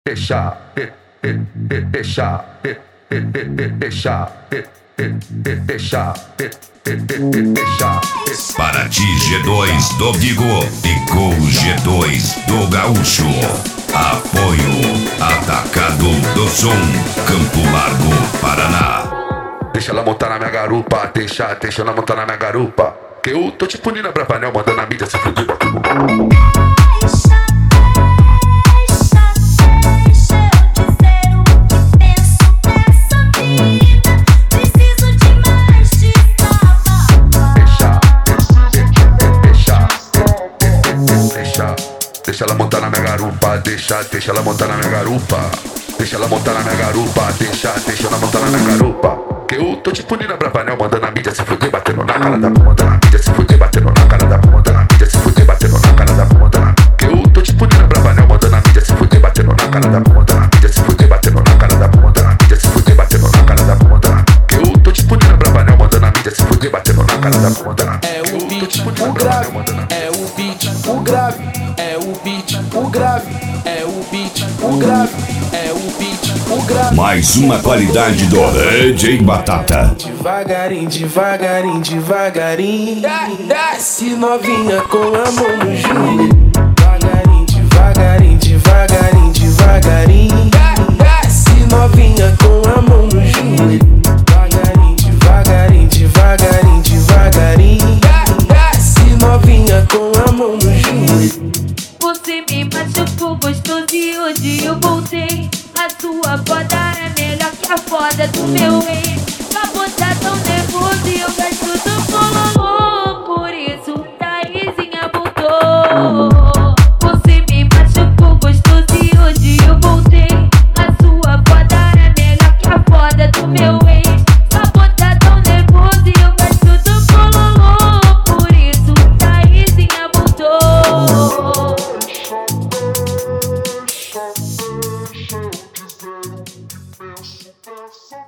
deixa, deixa, deixa, deixa. Paraty G2 do Vigo e Gol G2 do Gaúcho. Apoio Atacado do Som, Campo Largo, Paraná. Deixa ela montar na minha garupa, deixa ela montar na minha garupa. Que eu tô tipo Nina Bravanel mandando a mídia se fuder. Deixa ela montar na minha garupa, deixa ela montar na minha garupa. Deixa ela montar na minha garupa, deixa ela montar na minha garupa. Que eu tô tipo Nina Bravanel mandando a mídia se fuder, batendo na cara da porra, mandando a mídia se fuder, batendo na cara da porra, mandando a mídia se fuder, batendo na cara da porra, mandando. Que eu tô tipo Nina Bravanel mandando a mídia se fuder, batendo na cara da porra, mandando a mídia se fuder, batendo na cara da porra, mandando a mídia se fuder, batendo na cara da porra, mandando. Que eu tô tipo Nina Bravanel mandando a mídia se fuder, batendo na cara da porra, mandando. É o beat, o grave, é o beat, o grave, é o beat, o grave, é o beat, o grave, é o beat, o grave. Mais uma qualidade do DJ Batata. Devagarinho, devagarinho, devagarinho. Desce novinha com a mão no joelho. Devagarinho, devagarinho, devagarinho, devagarinho. Desce novinha com a mão no joelho. Devagarinho, devagarinho, devagarinho, devagarinho. Desce novinha com a mão no joelho. Você me machucou gostoso e hoje eu voltei. A sua foda é melhor que a foda do meu ex. Sua boca tão nervoso e eu gasto do bololô. Por isso Taizinha voltou. Você me machucou gostoso e hoje eu voltei. A sua foda é melhor que a foda do meu ex. Sua boca tão nervoso e eu gasto do bololô. Por isso Taizinha voltou. Deixa eu dizer o que penso,